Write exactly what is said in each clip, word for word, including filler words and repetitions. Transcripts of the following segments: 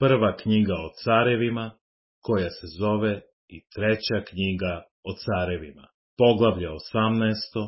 prva knjiga o carevima, koja se zove i treća knjiga o carevima. Poglavlje osamnaesto.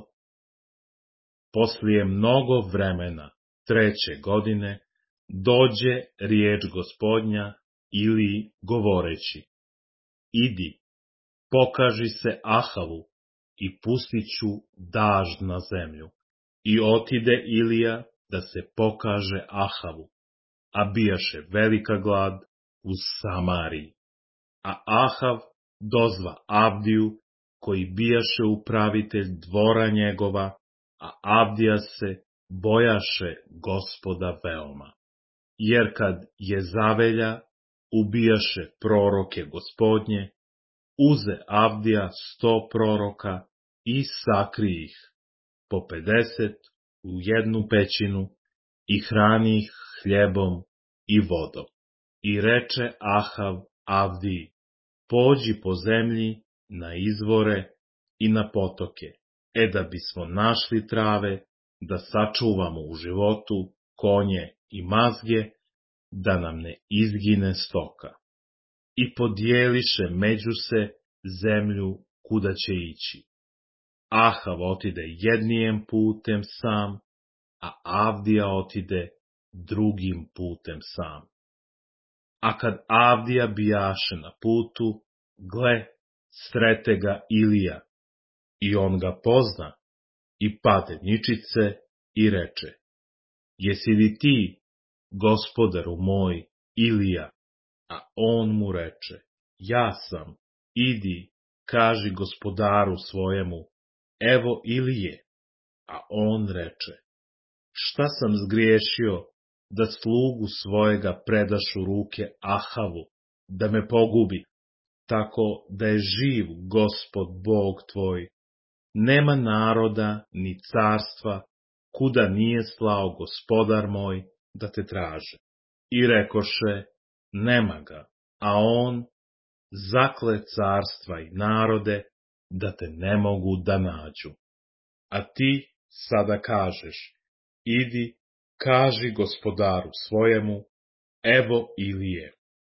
Poslije mnogo vremena, treće godine, dođe riječ Gospodnja Iliji govoreći: Idi, pokaži se Ahavu i pustit ću dažd na zemlju. I otide Ilija da se pokaže Ahavu, a bijaše velika glad u Samariji. A Ahav dozva Avdiju, koji bijaše upravitelj dvora njegova, a Avdija se bojaše Gospoda veoma. Jer kad Jezavelja ubijaše proroke Gospodnje, uze Avdija sto proroka i sakri ih, po pedeset u jednu pećinu, i hrani ih hljebom i vodom. I reče Ahav Avdiji: Pođi po zemlji na izvore i na potoke, e da bismo našli trave, da sačuvamo u životu konje i mazge, da nam ne izgine stoka. I podijeliše među se zemlju kuda će ići. Ahav otide jednijem putem sam, a Avdija otide drugim putem sam. A kad Avdija bijaše na putu, gle, srete ga Ilija, i on ga pozna, i pade ničice i reče: Jesi li ti, gospodaru moj, Ilija? A on mu reče: Ja sam, idi, kaži gospodaru svojemu: Evo Ilije. A on reče: Šta sam zgriješio, da slugu svojega predaš u ruke Ahavu, da me pogubi, tako da je živ Gospod Bog tvoj, nema naroda ni carstva, kuda nije slao gospodar moj da te traže. I rekoše: Nema ga, a on zakle carstva i narode, da te ne mogu da nađu. A ti sada kažeš: Idi, kaži gospodaru svojemu: Evo Ilije.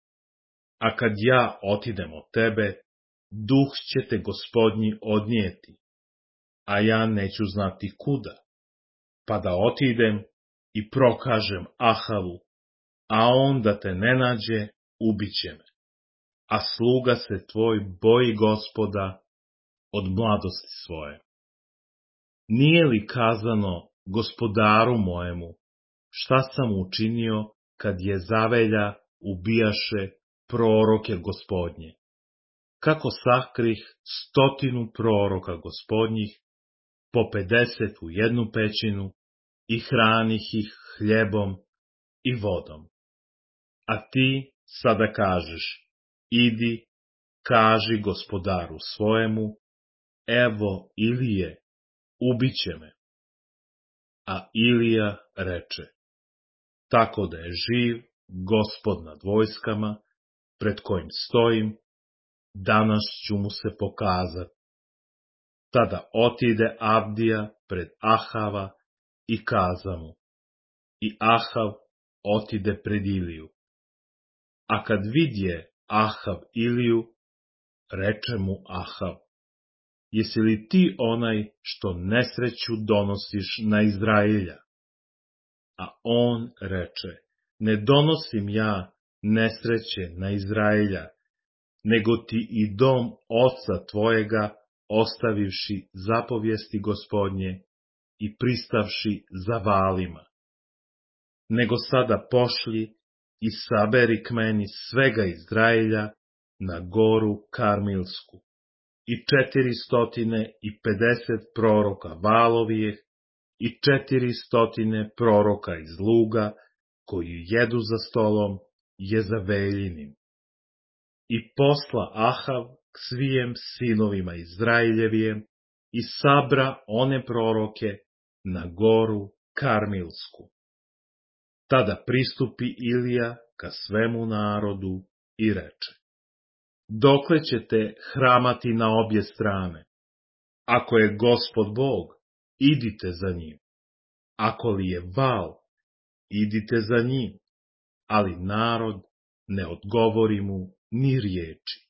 A kad ja otidem od tebe, duh će te Gospodnji odnijeti, a ja neću znati kuda, pa da otidem i prokažem Ahavu, a on da te ne nađe, ubiće me. A sluga se tvoj boji Gospoda od mladosti svoje. Nije li kazano gospodaru mojemu, šta sam učinio kad Jezavelja ubijaše proroke Gospodnje? Kako sakrih stotinu proroka Gospodnjih, po pedeset u jednu pećinu, i hranih ih hljebom i vodom. A ti sada kažeš: Idi, kaži gospodaru svojemu: Evo Ilije, ubiće me. A Ilija reče: Tako da je živ Gospod nad vojskama, pred kojim stojim, danas ću mu se pokazati. Tada otide Avdija pred Ahava i kaza mu. I Ahav otide pred Iliju. A kad vidje Ahav Iliju, reče mu Ahav: Jesi li ti onaj što nesreću donosiš na Izraelja? A on reče: Ne donosim ja nesreće na Izraelja, nego ti i dom oca tvojega, ostavivši zapovijesti Gospodnje i pristavši za Valima. Nego sada pošli i saberi k meni svega Izraelja na goru Karmilsku, i četiri stotine i pedeset proroka Valovijeh, i četiri stotine proroka iz luga, koji jedu za stolom Jezaveljinim. I posla Ahav k svijem sinovima Izraeljevijem i sabra one proroke na goru Karmilsku. Tada pristupi Ilija ka svemu narodu i reče: Dokle ćete hramati na obje strane? Ako je Gospod Bog, idite za njim. Ako li je Val, idite za njim. Ali narod ne odgovori mu ni riječi.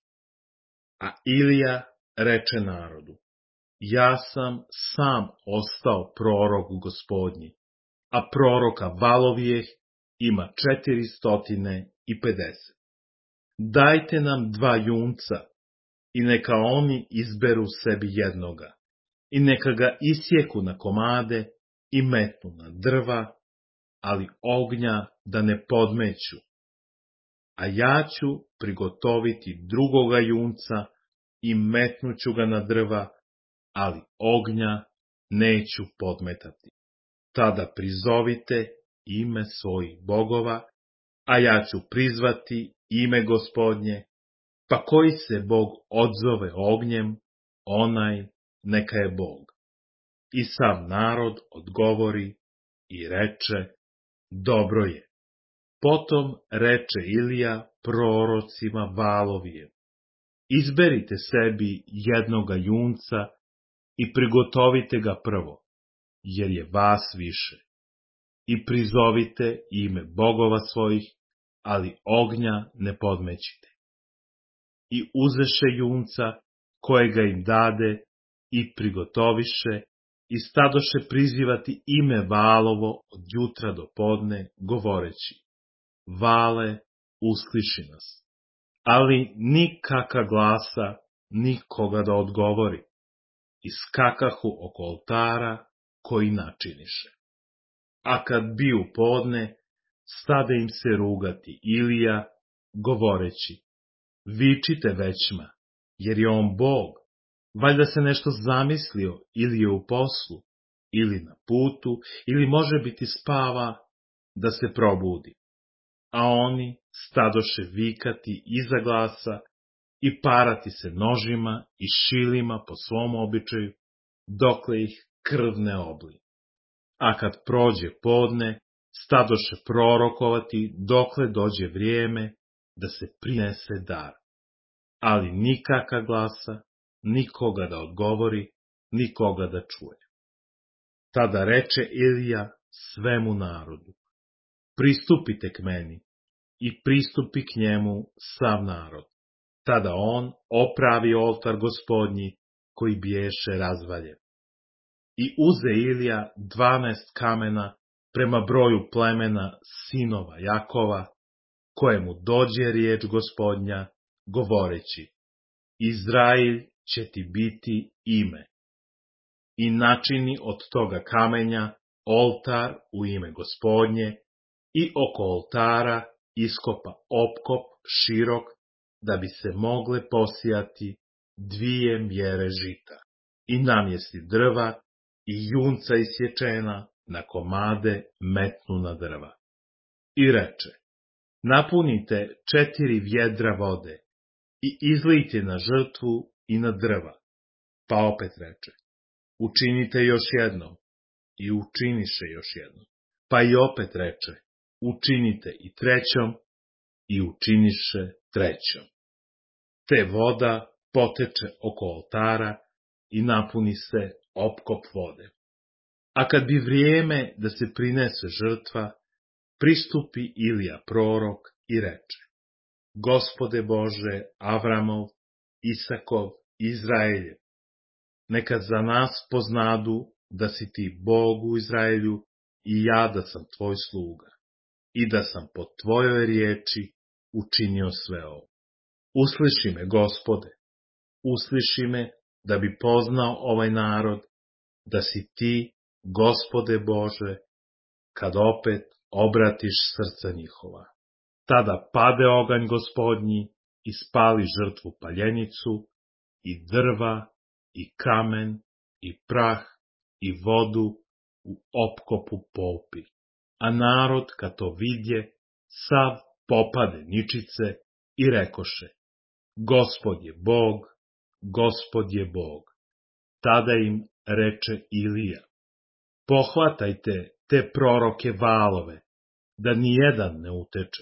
A Ilija reče narodu: ja sam sam ostao prorok Gospodnji, a proroka Valovijeh ima četiristotine i pedeset. Dajte nam dva junca i neka oni izberu sebi jednoga i neka ga isjeku na komade i metnu na drva, ali ognja da ne podmeću. A ja ću prigotoviti drugoga junca i metnuću ga na drva, ali ognja neću podmetati. Tada prizovite ime svojih bogova, a ja ću prizvati ime Gospodnje, pa koji se Bog odzove ognjem, onaj neka je Bog. I sav narod odgovori i reče: dobro je. Potom reče Ilija prorocima Valovijem: izberite sebi jednoga junca i prigotovite ga prvo, jer je vas više. I prizovite ime bogova svojih, ali ognja ne podmećite. I uzeše junca, kojega im dade, i prigotoviše, i stadoše prizivati ime Valovo od jutra do podne, govoreći: Vale, usliši nas. Ali nikaka glasa, nikoga da odgovori. I skakahu oko oltara koji načiniše. A kad bi u podne, stade im se rugati Ilija, govoreći: vičite većma, jer je on Bog, valjda se nešto zamislio, ili je u poslu, ili na putu, ili može biti spava, da se probudi. A oni stadoše vikati iza glasa i parati se nožima i šilima po svom običaju, dokle ih krv ne obli. A kad prođe podne, stadoše prorokovati dokle dođe vrijeme da se prinese dar. Ali nikaka glasa, nikoga da odgovori, nikoga da čuje. Tada reče Ilija svemu narodu: pristupite k meni, i pristupi k njemu sav narod. Tada on opravi oltar Gospodnji, koji biješe razvaljen. I uze Ilija dvanaest kamena prema broju plemena sinova Jakova, kojemu dođe riječ Gospodnja, govoreći: Izrail će ti biti ime. I načini od toga kamenja oltar u ime Gospodnje i oko oltara iskopa opkop širok, da bi se mogle posijati dvije mjere žita. I namjesti drva i junca isječena na komade metnu na drva. I reče: napunite četiri vjedra vode i izlijte na žrtvu i na drva. Pa opet reče: učinite još jednom. I učiniše još jednom. Pa i opet reče: učinite i trećom. I učiniše trećom. Te voda poteče oko oltara i napuni se opkop vode. A kad bi vrijeme da se prinese žrtva, pristupi Ilija prorok i reče: Gospode Bože Avramov, Isakov, Izraeljev, neka za nas poznadu da si ti Bog u Izraelju i ja da sam tvoj sluga i da sam po tvojoj riječi učinio sve ovo. Usliši me, Gospode, usliši me da bi poznao ovaj narod da si ti, Gospode Bože, kad opet obratiš srca njihova. Tada pade oganj Gospodnji i spali žrtvu paljenicu i drva i kamen i prah i vodu u opkopu popi. A narod kad to vidje, sav popade ničice i rekoše: Gospod je Bog, Gospod je Bog. Tada im reče Ilija: pohvatajte te proroke Valove, da nijedan ne uteče.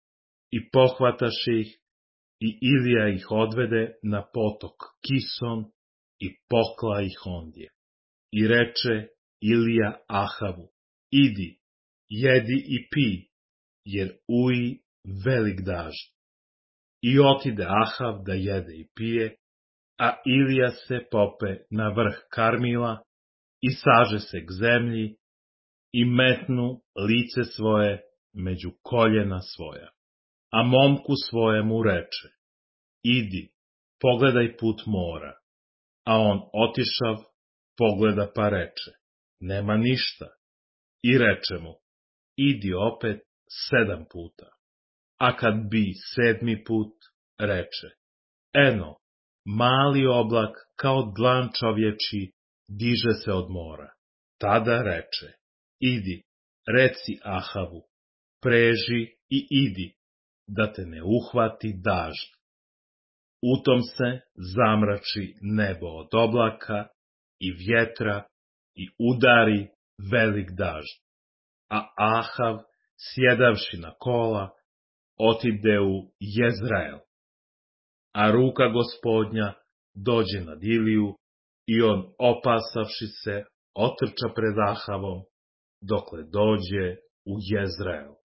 I pohvataše ih, i Ilija ih odvede na potok Kison i pokla ih ondje. I reče Ilija Ahavu: idi, jedi i pi, jer uji velik dažd. I otide Ahav da jede i pije, a Ilija se pope na vrh Karmila i saže se k zemlji i metnu lice svoje među koljena svoja. A momku svojemu reče, idi, pogledaj put mora. A on otišav, pogleda pa reče, nema ništa. I reče mu, idi opet sedam puta. A kad bi sedmi put, reče, eno, mali oblak kao dlan čovječi diže se od mora. Tada reče, idi, reci Ahavu, preži i idi, da te ne uhvati dažd. Utom se zamrači nebo od oblaka i vjetra i udari velik dažd. A Ahav, sjedavši na kola, otide u Jezrael. A ruka Gospodnja dođe nad Iliju i on, opasavši se, otrča pred Ahavom, dokle dođe u Jezrael.